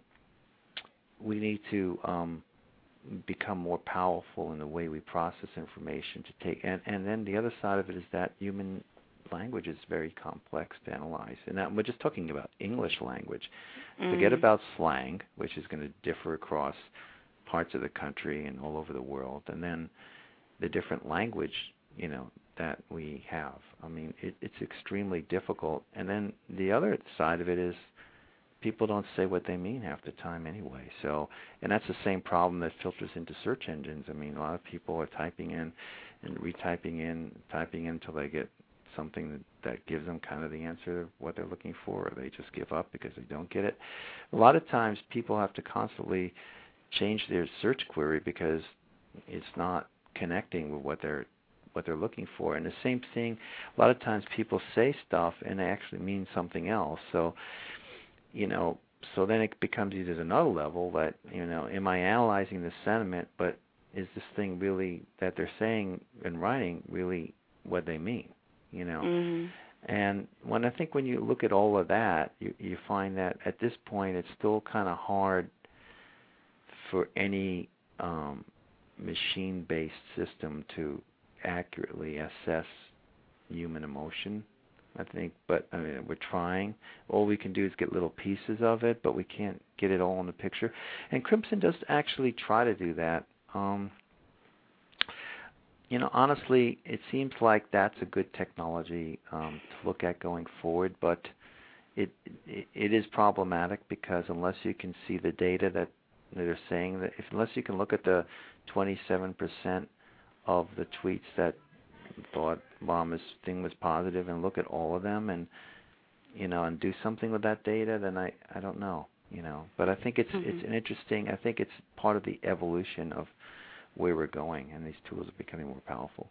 we need to um, become more powerful in the way we process information to take. And, and then the other side of it is that human language is very complex to analyze. And that, we're just talking about English language. Mm. Forget about slang, which is going to differ across parts of the country and all over the world. And then the different language, you know, that we have. I mean, it, it's extremely difficult. And then the other side of it is people don't say what they mean half the time anyway. So, and that's the same problem that filters into search engines. I mean, a lot of people are typing in and retyping in, typing in until they get something that, that gives them kind of the answer of what they're looking for, or they just give up because they don't get it. A lot of times people have to constantly change their search query because it's not connecting with what they're what they're looking for. And the same thing, a lot of times people say stuff and they actually mean something else. So, you know, so then it becomes either another level that, you know, am I analyzing the sentiment, but is this thing really that they're saying and writing really what they mean, you know? Mm-hmm. And when I think when you look at all of that, you, you find that at this point it's still kind of hard for any um, machine-based system to accurately assess human emotion, I think. But I mean, we're trying. All we can do is get little pieces of it, but we can't get it all in the picture. And Crimson does actually try to do that. Um, you know, honestly, it seems like that's a good technology um, to look at going forward, but it, it it is problematic because unless you can see the data that they're saying, that if unless you can look at the twenty-seven percent of the tweets that thought Obama's thing was positive and look at all of them and, you know, and do something with that data, then I, I don't know, you know. But I think it's mm-hmm. it's an interesting, I think it's part of the evolution of where we're going, and these tools are becoming more powerful.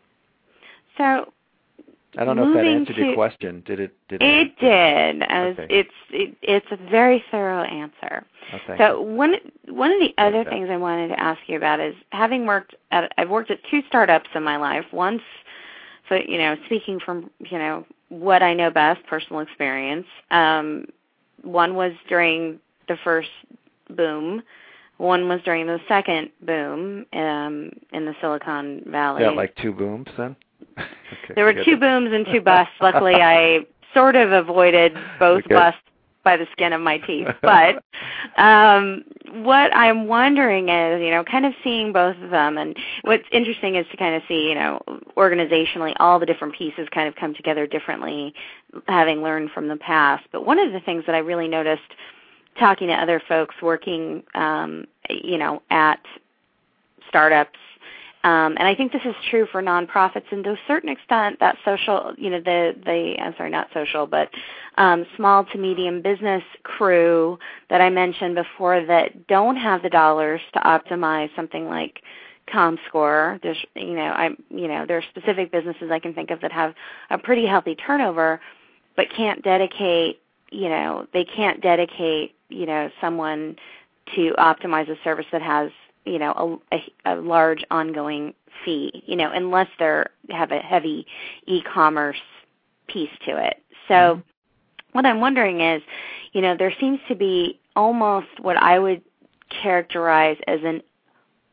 So I don't know if that answered your question. Did it? Did it, it did. As okay. It's it, it's a very thorough answer. Okay. So one one of the other things I wanted to ask you about is having worked at I've worked at two startups in my life. Once, so you know, speaking from you know what I know best, personal experience. Um, one was during the first boom. One was during the second boom um, in the Silicon Valley. Is that like two booms then? Okay, there were two it. booms and two busts. Luckily, I sort of avoided both okay. busts by the skin of my teeth. But um, what I'm wondering is, you know, kind of seeing both of them. And what's interesting is to kind of see, you know, organizationally, all the different pieces kind of come together differently, having learned from the past. But one of the things that I really noticed talking to other folks working, um, you know, at startups, Um, and I think this is true for nonprofits, and to a certain extent, that social, you know, the the I'm sorry, not social, but um, small to medium business crew that I mentioned before that don't have the dollars to optimize something like ComScore. There's, you know, I, you know, there are specific businesses I can think of that have a pretty healthy turnover, but can't dedicate, you know, they can't dedicate, you know, someone to optimize a service that has, you know, a, a, a large ongoing fee, you know, unless they have a heavy e-commerce piece to it. So mm-hmm. what I'm wondering is, you know, there seems to be almost what I would characterize as an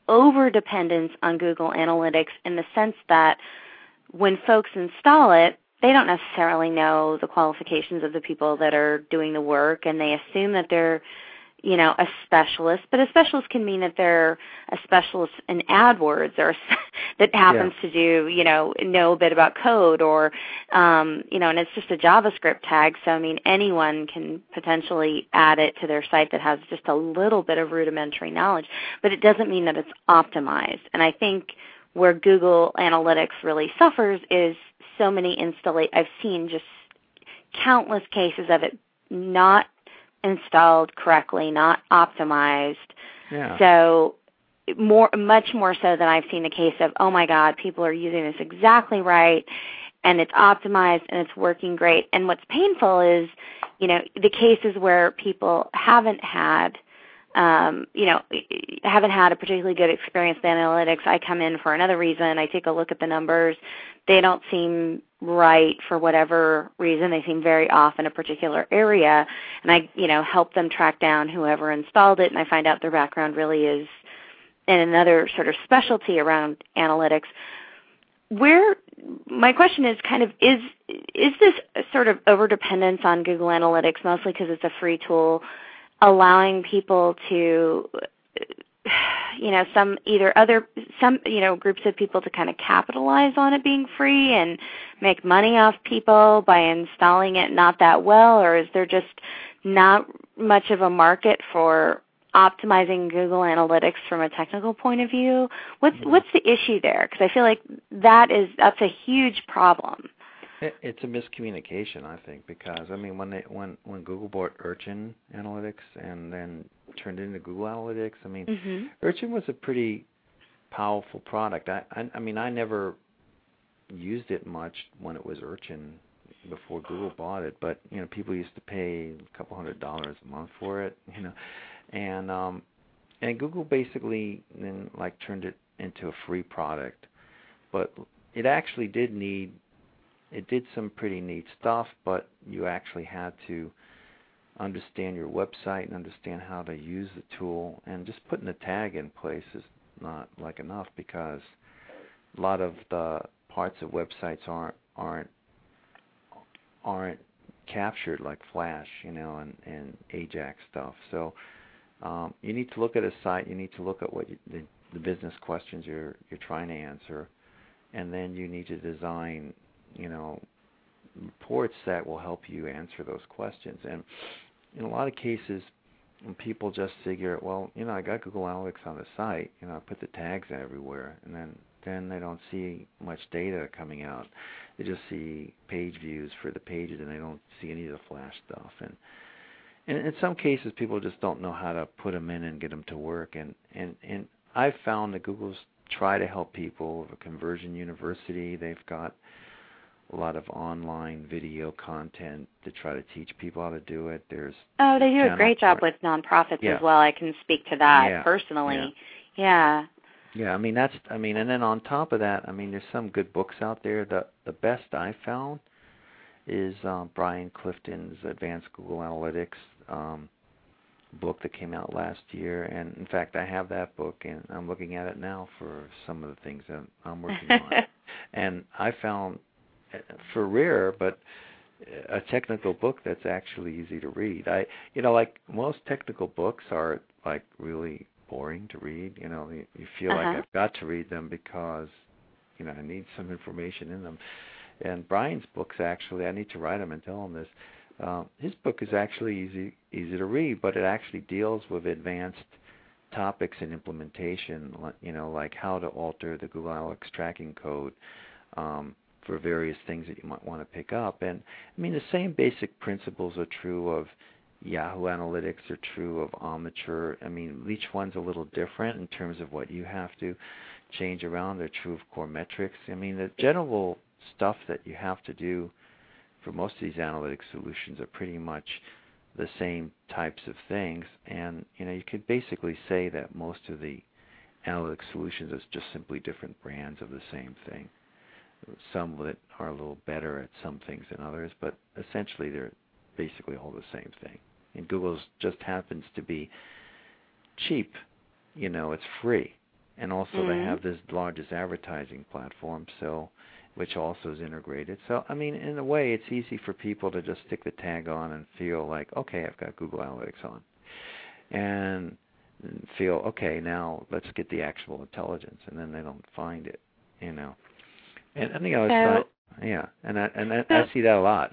over-dependence on Google Analytics in the sense that when folks install it, they don't necessarily know the qualifications of the people that are doing the work, and they assume that they're, you know, a specialist. But a specialist can mean that they're a specialist in AdWords, or that happens yeah. to do, you know, know a bit about code, or, um, you know, and it's just a JavaScript tag. So, I mean, anyone can potentially add it to their site that has just a little bit of rudimentary knowledge, but it doesn't mean that it's optimized. And I think where Google Analytics really suffers is so many installa- I've seen just countless cases of it not installed correctly, not optimized. Yeah. So more, much more so than I've seen the case of, oh my God, people are using this exactly right, and it's optimized and it's working great. And what's painful is, you know, the cases where people haven't had Um, you know, haven't had a particularly good experience with analytics. I come in for another reason. I take a look at the numbers. They don't seem right for whatever reason. They seem very off in a particular area. And I, you know, help them track down whoever installed it, and I find out their background really is in another sort of specialty around analytics. Where my question is kind of, is is this sort of overdependence on Google Analytics, mostly because it's a free tool, allowing people to, you know, some either other, some, you know, groups of people to kind of capitalize on it being free and make money off people by installing it not that well, or is there just not much of a market for optimizing Google Analytics from a technical point of view? What's what's the issue there? Because I feel like that is that's a huge problem. It's a miscommunication, I think, because I mean, when they when when Google bought Urchin Analytics and then turned it into Google Analytics, I mean, mm-hmm. Urchin was a pretty powerful product. I, I I mean, I never used it much when it was Urchin before Google bought it, but you know, people used to pay a couple hundred dollars a month for it, you know, and um, and Google basically then like turned it into a free product, but it actually did need. It did some pretty neat stuff, but you actually had to understand your website and understand how to use the tool. And just putting the tag in place is not like enough, because a lot of the parts of websites aren't aren't aren't captured like Flash, you know, and, and Ajax stuff. So um, you need to look at a site. You need to look at what you, the, the business questions you're you're trying to answer, and then you need to design, you know, reports that will help you answer those questions. And in a lot of cases, when people just figure, well, you know, I got Google Analytics on the site, you know, I put the tags everywhere, and then then they don't see much data coming out. They just see page views for the pages, and they don't see any of the Flash stuff. And and in some cases, people just don't know how to put them in and get them to work. And and and I've found that Google's try to help people. The Conversion University, they've got a lot of online video content to try to teach people how to do it. There's oh, they do a great job with nonprofits yeah. as well. I can speak to that yeah. personally. Yeah. yeah. Yeah, I mean that's I mean, and then on top of that, I mean, there's some good books out there. The the best I found is um, Brian Clifton's Advanced Google Analytics um, book that came out last year, and in fact, I have that book, and I'm looking at it now for some of the things that I'm working on. And I found, for rare, but a technical book that's actually easy to read. I, you know, like most technical books are like really boring to read. You know, you, you feel uh-huh. like I've got to read them because, you know, I need some information in them. And Brian's books actually, I need to write him and tell him this. Uh, his book is actually easy, easy to read, but it actually deals with advanced topics in implementation. You know, like how to alter the Google Analytics tracking code. Um, for various things that you might want to pick up. And I mean, the same basic principles are true of Yahoo Analytics, are true of Omniture. I mean, each one's a little different in terms of what you have to change around. They're true of Core Metrics. I mean, the general stuff that you have to do for most of these analytics solutions are pretty much the same types of things. And, you know, you could basically say that most of the analytics solutions is just simply different brands of the same thing. Some that are a little better at some things than others, but essentially they're basically all the same thing. And Google's just happens to be cheap. You know, it's free. And also mm-hmm. they have this largest advertising platform, so which also is integrated. So, I mean, in a way, it's easy for people to just stick the tag on and feel like, okay, I've got Google Analytics on. And feel, okay, now let's get the actual intelligence, and then they don't find it, you know. And, and you know, it's so, not, yeah, and I, and I, so, I see that a lot.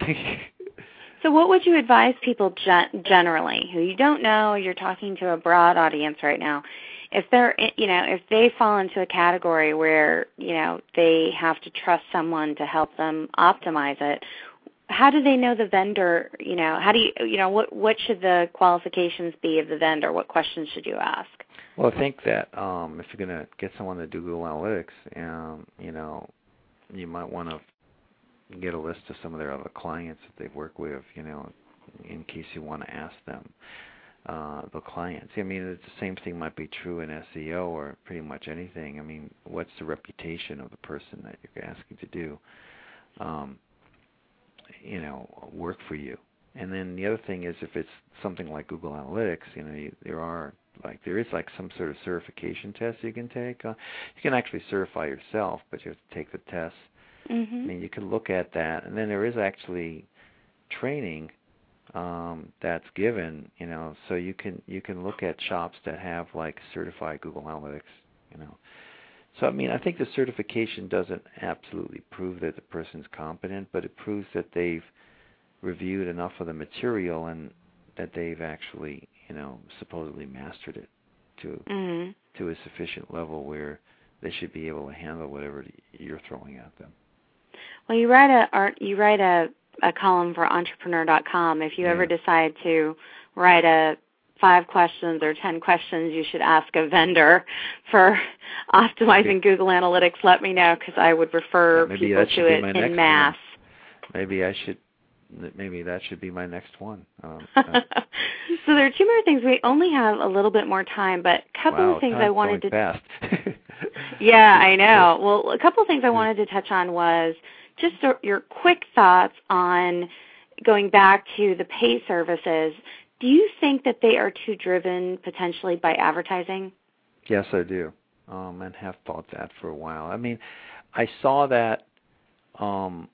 So what would you advise people gen- generally who you don't know, you're talking to a broad audience right now, if they're, you know, if they fall into a category where, you know, they have to trust someone to help them optimize it, how do they know the vendor, you know, how do you, you know, what, what should the qualifications be of the vendor? What questions should you ask? Well, I think that um, if you're going to get someone to do Google Analytics, um, you know, you might want to get a list of some of their other clients that they've worked with, you know, in case you want to ask them, uh, the clients. I mean, it's the same thing might be true in S E O or pretty much anything. I mean, what's the reputation of the person that you're asking to do, um, you know, work for you? And then the other thing is if it's something like Google Analytics, you know, you, there are like there is like some sort of certification test you can take. Uh, you can actually certify yourself, but you have to take the test. Mm-hmm. I mean, you can look at that, and then there is actually training um, that's given, you know, so you can you can look at shops that have like certified Google Analytics, you know. So I mean, I think the certification doesn't absolutely prove that the person's competent, but it proves that they've reviewed enough of the material and that they've actually, you know, supposedly mastered it to Mm-hmm. to a sufficient level where they should be able to handle whatever you're throwing at them. Well, you write a you write a, a column for entrepreneur dot com. If you Yeah. ever decide to write a five questions or ten questions you should ask a vendor for optimizing Okay. Google Analytics, let me know because I would refer Yeah, maybe people that should to be it my in next mass. one. Maybe I should. Maybe that should be my next one. Um, uh, So there are two more things. We only have a little bit more time, but a couple wow, of things time's I wanted going to. fast. Yeah, I know. Well, a couple of things I wanted to touch on was just your quick thoughts on going back to the pay services. Do you think that they are too driven potentially by advertising? Yes, I do, um, and have thought that for a while. I mean, I saw that um,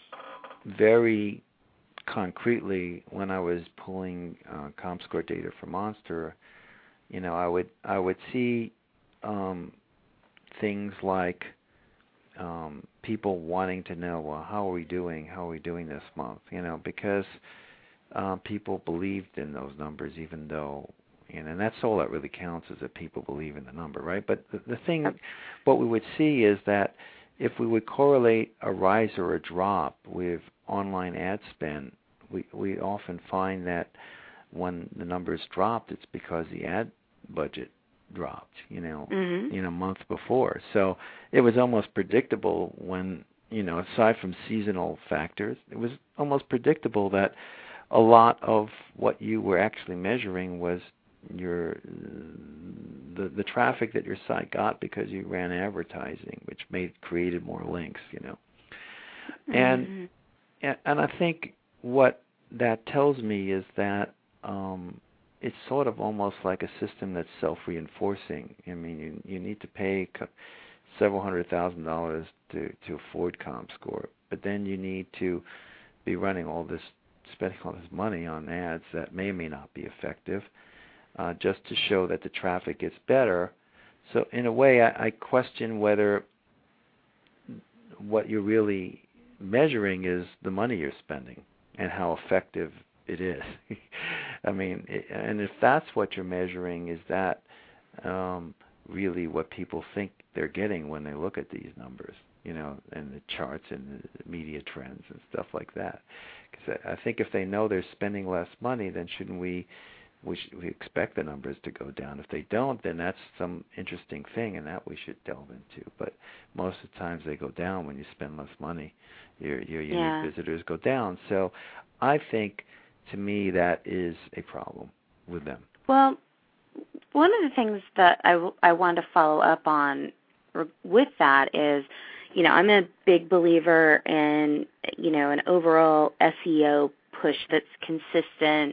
very concretely when I was pulling uh, ComScore data for Monster. You know, I would I would see um, things like um, people wanting to know, well, how are we doing? How are we doing this month? You know, because uh, people believed in those numbers, even though, you know, and that's all that really counts is that people believe in the number, right? But the, the thing, what we would see is that if we would correlate a rise or a drop with online ad spend, we we often find that when the numbers dropped, it's because the ad budget dropped, you know, Mm-hmm. you know, month before. So it was almost predictable when, you know, aside from seasonal factors, it was almost predictable that a lot of what you were actually measuring was your the the traffic that your site got because you ran advertising, which made created more links, you know. Mm-hmm. And and I think what that tells me is that um, it's sort of almost like a system that's self-reinforcing. I mean, you you need to pay co- several hundred thousand dollars to to afford ComScore, but then you need to be running all this, spending all this money on ads that may or may not be effective, uh, just to show that the traffic gets better. So in a way, I, I question whether what you're really measuring is the money you're spending and how effective it is. I mean, it, and if that's what you're measuring, is that um, really what people think they're getting when they look at these numbers, you know, and the charts and the media trends and stuff like that? Because I, I think if they know they're spending less money, then shouldn't we we, should, we expect the numbers to go down? If they don't, then that's some interesting thing, and that we should delve into. But most of the times they go down when you spend less money. Your your unique Yeah. visitors go down. So I think, to me, that is a problem with them. Well, one of the things that I, w- I want to follow up on r- with that is, you know, I'm a big believer in, you know, an overall S E O push that's consistent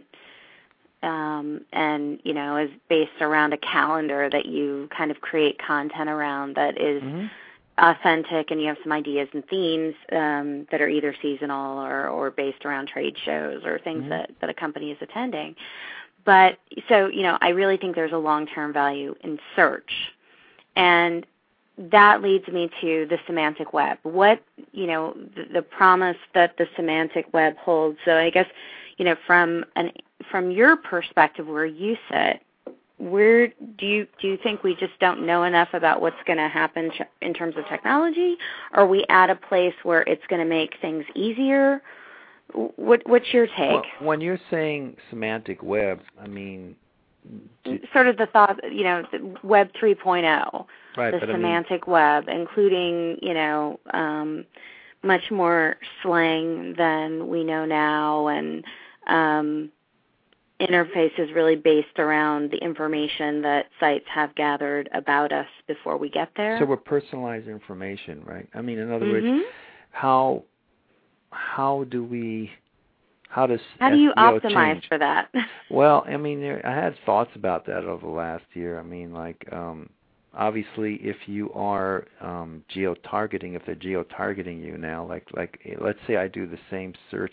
um, and, you know, is based around a calendar that you kind of create content around that is Mm-hmm. authentic and you have some ideas and themes um, that are either seasonal or, or based around trade shows or things mm-hmm. that, that a company is attending. But so, you know, I really think there's a long-term value in search. And that leads me to the semantic web. What, you know, the, the promise that the semantic web holds. So I guess, you know, from an from your perspective where you sit, where do you do you think we just don't know enough about what's going to happen in terms of technology? Or are we at a place where it's going to make things easier? What, what's your take? Well, when you're saying semantic web, I mean... Do, sort of the thought, you know, Web three point oh, right, the but semantic I mean, web, including, you know, um, much more slang than we know now, and um, interfaces really based around the information that sites have gathered about us before we get there. So we're personalized information, right? I mean, in other mm-hmm. words, how how do we... How does How do you S E O optimize change? for that? Well, I mean, there, I had thoughts about that over the last year. I mean, like, um, obviously, if you are um, geo-targeting, if they're geo-targeting you now, like, like, let's say I do the same search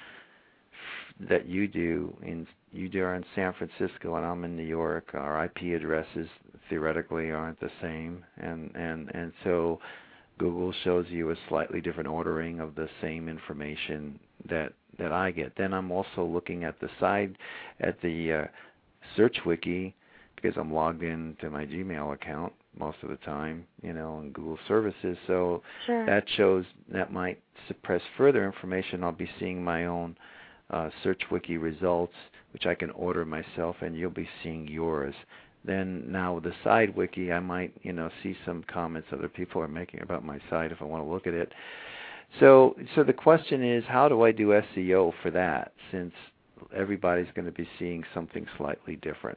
f- that you do, in you do in San Francisco, and I'm in New York. Our I P addresses theoretically aren't the same, and and and so Google shows you a slightly different ordering of the same information that that I get. Then I'm also looking at the side, at the uh, search wiki, because I'm logged into my Gmail account most of the time, you know, and Google services. So sure. that shows that might suppress further information. I'll be seeing my own uh, search wiki results, which I can order myself, and you'll be seeing yours. Then now with the side wiki, I might, you know, see some comments other people are making about my site if I want to look at it. So, so the question is, how do I do S E O for that, since everybody's going to be seeing something slightly different?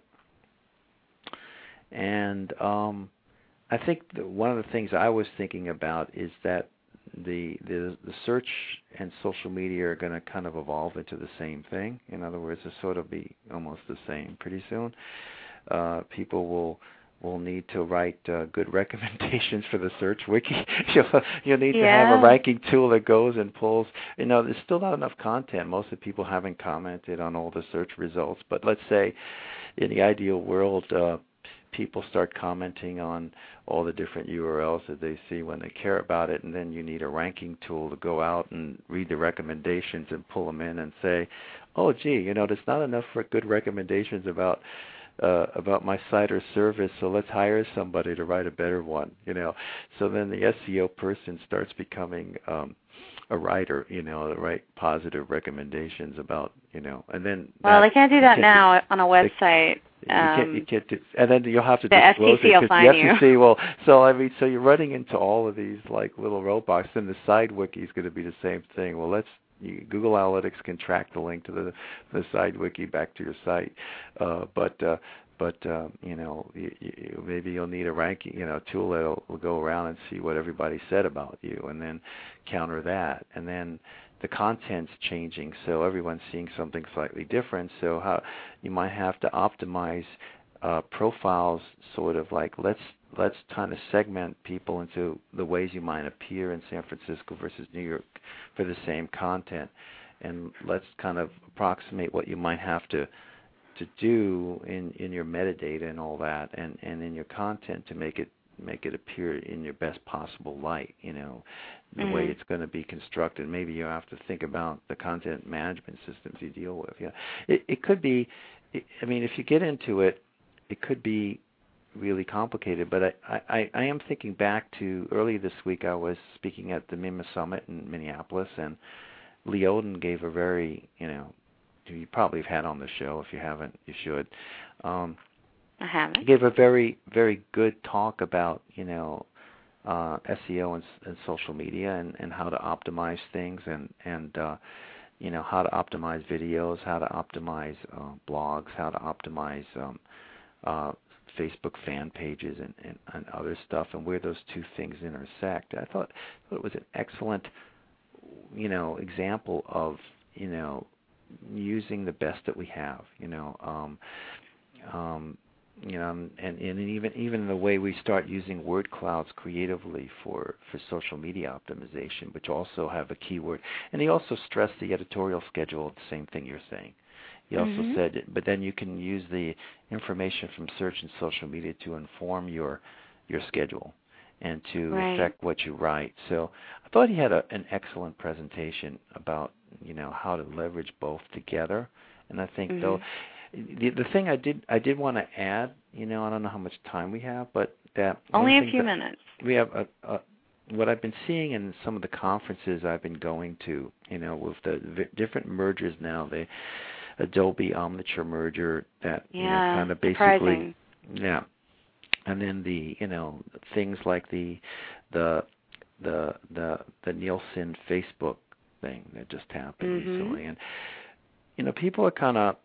And um, I think that one of the things I was thinking about is that the, the the search and social media are going to kind of evolve into the same thing. In other words, it'll sort of be almost the same pretty soon. Uh, people will will need to write uh, good recommendations for the search wiki. you'll, you'll need yeah. to have a ranking tool that goes and pulls. You know, there's still not enough content. Most of the people haven't commented on all the search results. But let's say in the ideal world, uh, people start commenting on all the different U R Ls that they see when they care about it, and then you need a ranking tool to go out and read the recommendations and pull them in and say, oh, gee, you know, there's not enough for good recommendations about Uh, about my site or service, so let's hire somebody to write a better one, you know. So then the S E O person starts becoming um, a writer, you know, to write positive recommendations about, you know, and then... Well, that, they can't do that can't now do, on a website. They, you, um, can't, you can't do, and then you'll have to the disclose F T C it, will because find the F T C you. will... So, I mean, so you're running into all of these, like, little roadblocks, and the side wiki is going to be the same thing. Well, let's... You, Google Analytics can track the link to the, the side wiki back to your site, uh, but... Uh, But uh, you know, you, you, maybe you'll need a ranking, you know, tool that will go around and see what everybody said about you, and then counter that. And then the content's changing, so everyone's seeing something slightly different. So how you might have to optimize uh, profiles, sort of like let's let's kind of segment people into the ways you might appear in San Francisco versus New York for the same content, and let's kind of approximate what you might have to. to do in, in your metadata and all that, and, and in your content to make it make it appear in your best possible light, you know, the mm-hmm. way it's going to be constructed. Maybe you have to think about the content management systems you deal with. Yeah, it, it could be, I mean, if you get into it, it could be really complicated, but I, I, I am thinking back to early this week. I was speaking at the MIMA Summit in Minneapolis, and Lee Oden gave a very, you know, you probably have had on the show. If you haven't, you should. Um, I haven't. He gave a very, very good talk about, you know, uh, S E O and, and social media, and, and how to optimize things, and and uh, you know, how to optimize videos, how to optimize uh, blogs, how to optimize um, uh, Facebook fan pages, and, and, and other stuff, and where those two things intersect. I thought, I thought it was an excellent, you know, example of, you know, using the best that we have, you know, um, um, you know, and, and even even the way we start using word clouds creatively for, for social media optimization, which also have a keyword. And he also stressed the editorial schedule, the same thing you're saying. He also mm-hmm. said, but then you can use the information from search and social media to inform your your schedule and to right. affect what you write. So I thought he had a, an excellent presentation about, you know, how to leverage both together. And I think mm-hmm. though the the thing I did I did want to add, you know, I don't know how much time we have, but that only a few minutes. We have a, a what I've been seeing in some of the conferences I've been going to, you know, with the v- different mergers now, the Adobe Omniture merger that yeah, you know kind of basically surprising. yeah, and then the you know things like the the the the the Nielsen Facebook thing that just happened mm-hmm. recently, and you know people are kind of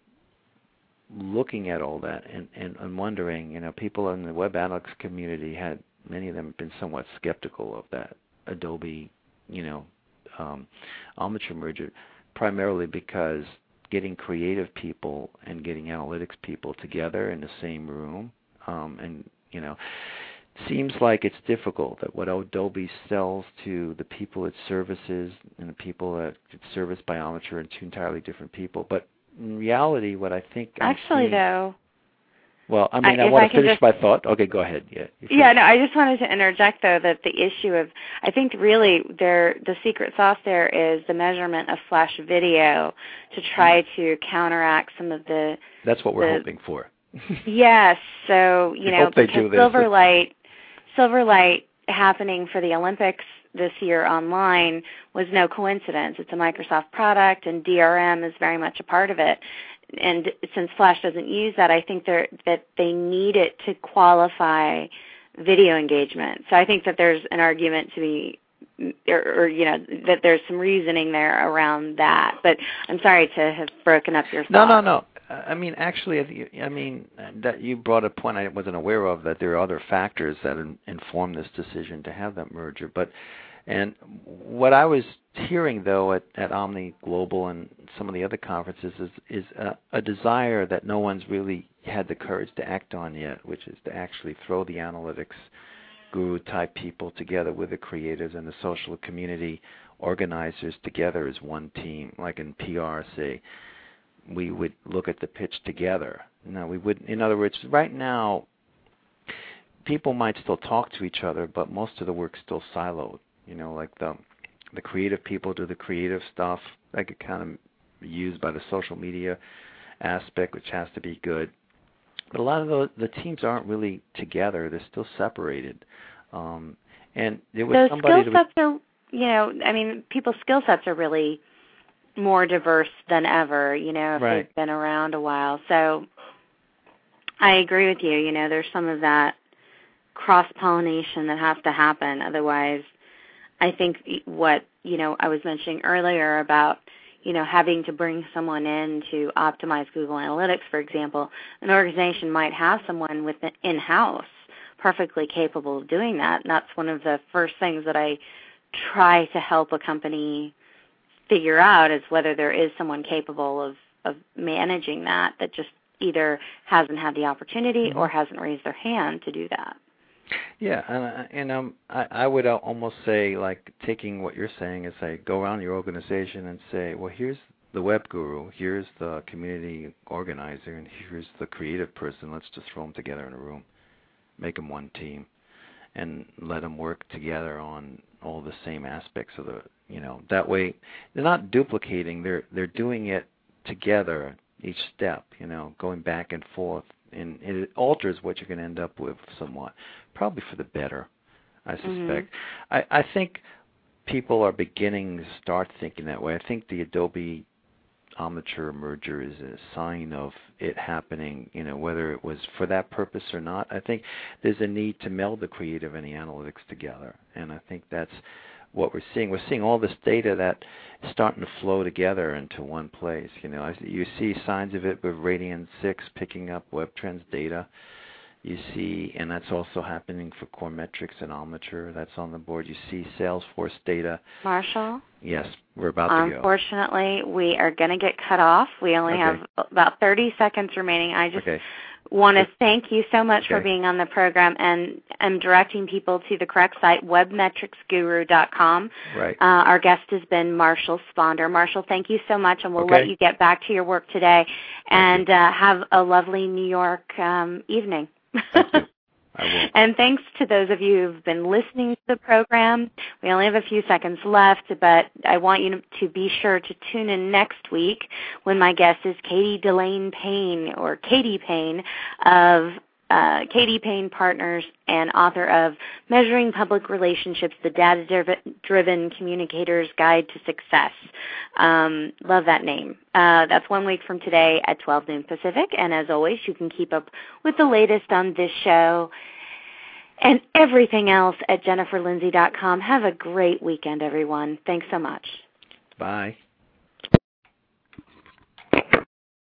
looking at all that and, and, and wondering, you know, people in the web analytics community had, many of them have been somewhat skeptical of that Adobe, you know, um, Omniture merger, primarily because getting creative people and getting analytics people together in the same room, um, and, you know, seems like it's difficult that what Adobe sells to the people it services and the people that it's serviced by Omniture are two entirely different people. But in reality, what I think I'm Actually, seeing, though, well, I mean, I, I want I to finish just, my thought. Okay, go ahead. Yeah. Yeah. No, I just wanted to interject though that the issue of, I think really there, the secret sauce there is the measurement of flash video to try mm-hmm. to counteract some of the. That's what we're the, hoping for. Yes. So you I know, hope they because do this. Silverlight, Silverlight happening for the Olympics this year online was no coincidence. It's a Microsoft product, and D R M is very much a part of it. And since Flash doesn't use that, I think that they need it to qualify video engagement. So I think that there's an argument to be, or, or you know, that there's some reasoning there around that. But I'm sorry to have broken up your thought. No, no, no. I mean, actually, I mean, that you brought a point I wasn't aware of, that there are other factors that inform this decision to have that merger. But, and what I was hearing, though, at, at Omni Global and some of the other conferences is, is a, a desire that no one's really had the courage to act on yet, which is to actually throw the analytics guru-type people together with the creatives and the social community organizers together as one team, like in P R, say. We would look at the pitch together. No, we would. In other words, right now, people might still talk to each other, but most of the work's still siloed. You know, like the the creative people do the creative stuff that get kind of used by the social media aspect, which has to be good. But a lot of the the teams aren't really together; they're still separated. Um, and there was Those somebody. skill sets are, you know, I mean, people's skill sets are really more diverse than ever, you know, if right. they've been around a while. So I agree with you. You know, there's some of that cross-pollination that has to happen. Otherwise, I think what, you know, I was mentioning earlier about, you know, having to bring someone in to optimize Google Analytics, for example, an organization might have someone with an in-house perfectly capable of doing that. And that's one of the first things that I try to help a company figure out, is whether there is someone capable of, of managing that, that just either hasn't had the opportunity mm-hmm. or hasn't raised their hand to do that. Yeah, and, and um, I, I would almost say, like, taking what you're saying is, say, go around your organization and say, well, here's the web guru, here's the community organizer, and here's the creative person. Let's just throw them together in a room, make them one team, and let them work together on all the same aspects of the, you know, that way they're not duplicating, they're they're doing it together each step, you know, going back and forth, and it alters what you're going to end up with somewhat, probably for the better, I suspect. Mm-hmm. I, I think people are beginning to start thinking that way. I think the Adobe Omniture merger is a sign of it happening, you know, whether it was for that purpose or not. I think there's a need to meld the creative and the analytics together, and I think that's what we're seeing. We're seeing all this data that is starting to flow together into one place. You know, you see signs of it with Radian six picking up Web Trends data. You see, and that's also happening for Core Metrics and Omniture. That's on the board. You see Salesforce data. Marshall? Yes, we're about to go. Unfortunately, we are going to get cut off. We only okay. have about thirty seconds remaining. I just okay. want to thank you so much okay. for being on the program, and I'm directing people to the correct site, web metrics guru dot com. Right. Uh, our guest has been Marshall Sponder. Marshall, thank you so much, and we'll okay. let you get back to your work today, and uh, have a lovely New York um, evening. Thank you. I will. And thanks to those of you who've been listening to the program. We only have a few seconds left, but I want you to be sure to tune in next week when my guest is Katie Delane Payne, or Katie Payne, of uh, Katie Payne Partners, and author of Measuring Public Relationships, the Data-Driven Communicator's Guide to Success. Um, love that name. Uh, that's one week from today at twelve noon Pacific. And as always, you can keep up with the latest on this show and everything else at jennifer lindsay dot com. Have a great weekend, everyone. Thanks so much. Bye.